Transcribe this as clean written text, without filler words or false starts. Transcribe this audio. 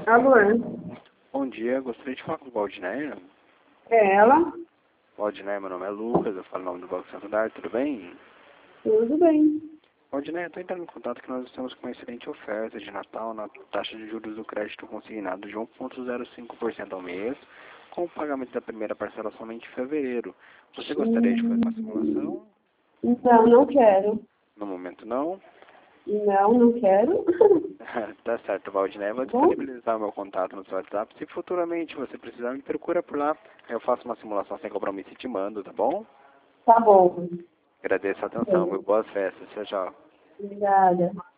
Alô? Bom dia, gostaria de falar com o Valdinéia. É ela? Valdinéia, meu nome é Lucas, eu falo o nome do Banco Santander, tudo bem? Tudo bem. Valdinéia, estou entrando em contato que nós estamos com uma excelente oferta de Natal na taxa de juros do crédito consignado de 1,05% ao mês, com o pagamento da primeira parcela somente em fevereiro. Você gostaria de fazer uma simulação? Não, não quero. No momento não. Não, não quero. Tá certo, Valdinéia, vou Bom, disponibilizar o meu contato no seu WhatsApp. Se futuramente você precisar, me procura por lá. Eu faço uma simulação sem compromisso e te mando, tá bom? tá bom. Agradeço a atenção, meu. Boas festas. Tchau, tchau. Obrigada.